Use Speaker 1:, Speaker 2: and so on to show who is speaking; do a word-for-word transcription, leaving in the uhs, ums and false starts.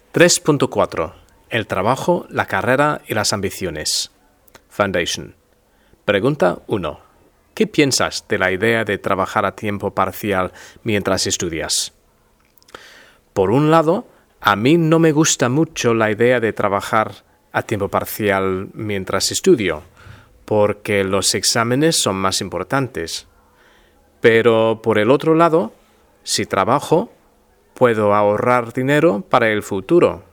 Speaker 1: tres punto cuatro. El trabajo, la carrera y las ambiciones. Foundation. Pregunta uno. ¿Qué piensas de la idea de trabajar a tiempo parcial mientras estudias? Por un lado, a mí no me gusta mucho la idea de trabajar a tiempo parcial mientras estudio, porque los exámenes son más importantes. Pero por el otro lado, si trabajo, puedo ahorrar dinero para el futuro.